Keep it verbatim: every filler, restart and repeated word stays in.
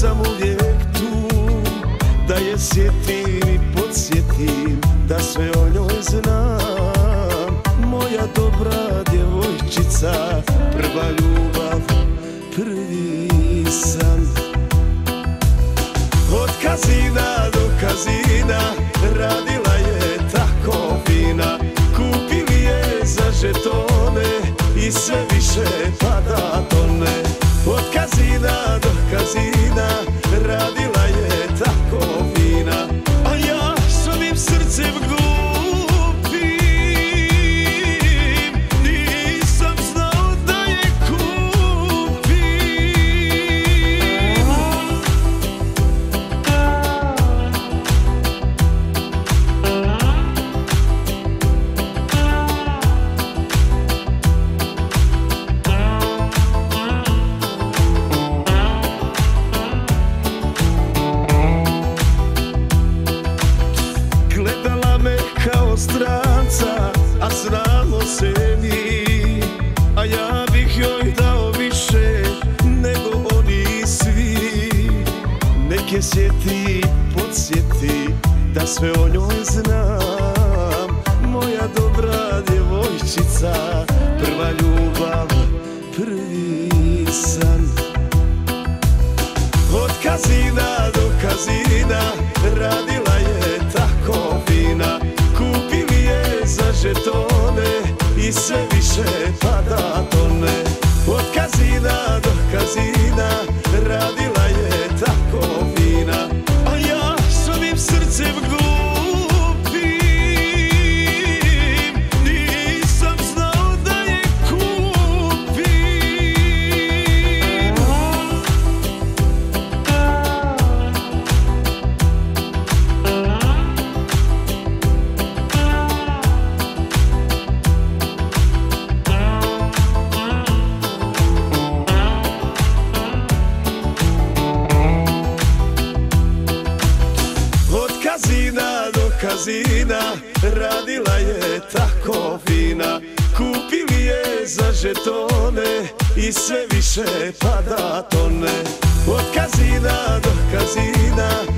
sam uvijek tu, da je sjetim i podsjetim, da sve o njoj znam. Moja dobra djevojčica, prva ljubav, prvi san. Od kazina do kazina, radila je tako fina. Kupili je za žetone i sve više pada tone. Od kazina do kazina, radila je tako fina. A ja s ovim srcem glupim nisam znao da je kupim. Gledala me kao stranca, a znamo se mi, a ja bih joj dao više nego oni svi. Neke sjeti, podsjeti, da sve o njoj znam. Moja dobra djevojčica, prva ljubav, prvi san. Od kazina do kazina, radila je tako fina. Kupili je za žetone i sve više pada tone. Od kazina do kazina, radila je tako fina. A ja s ovim srcem glupim nisam znao da je kupim. Od kazina do kazina, radila je tako fina. Kupili je za žetone i sve više pada tone. Od kazina do kazina,